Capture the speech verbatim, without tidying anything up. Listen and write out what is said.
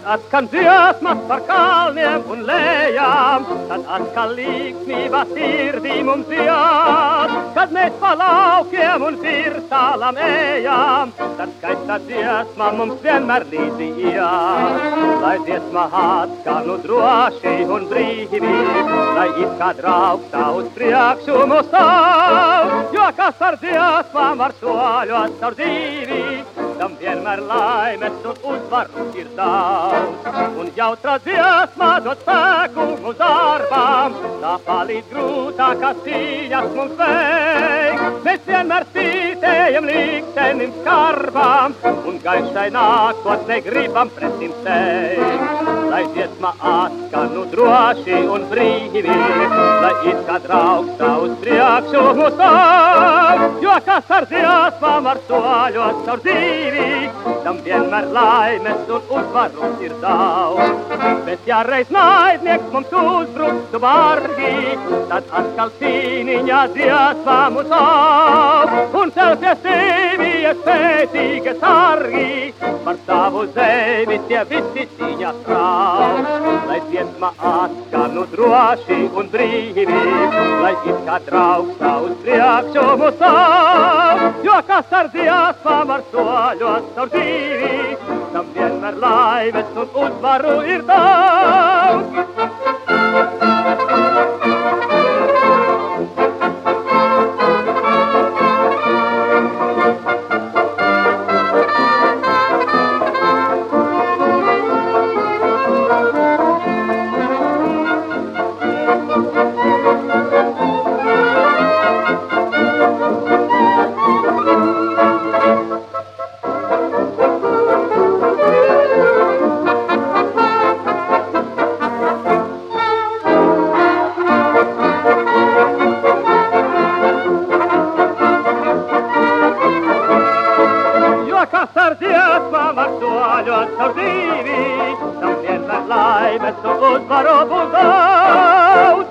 atskan dziesmas par kalniem un lejām, tad atkal līksmība sirdī mums dzied. Kad mēs pa laukiem un virsālam ejām, tad skaista dziesma mums vienmēr līdzi iet. Lai dziesma atskan droši un brīvi, lai it kā draugs tā uz priekšu mūs stāv, jo kas ar dziesmām var soļot caur dzīvi, tam vienmēr laimes un uzvaru ir daudz. Un jautra dziesma dod spēku mūsu darbām, tā palīdz grūtākās cīņas mums veikt. Mēs vienmēr spītējam liktenim skarbām un gaišai nākotnei gribam pretim teikt. Lai dziesma atskan droši un brīvi, lai it kā draugs tā uz priekšu mūs stāv, jo kas ar dziesmām var soļot caur dzīvi, tam vienmēr laimes un uzvaru ir daudz. Bet ja reiz naidnieks mums uzbruktu bargi, tad atkal cīniņā dziesmā mūs aug, un celsies sevi spēcīgi sargi, par savu zemi tie visi cīņā strāv. Lai dziesma atskan droši un brīvi, lai it kā draugs tā uz priekšu mūs stāv, jo kas ar dziesmām var soļot caur dzīvi, tam vienmēr laimes un uzvaru ir daudz. Caur dzīvi, tam vienmēr laimes un uzvaru būs daudz.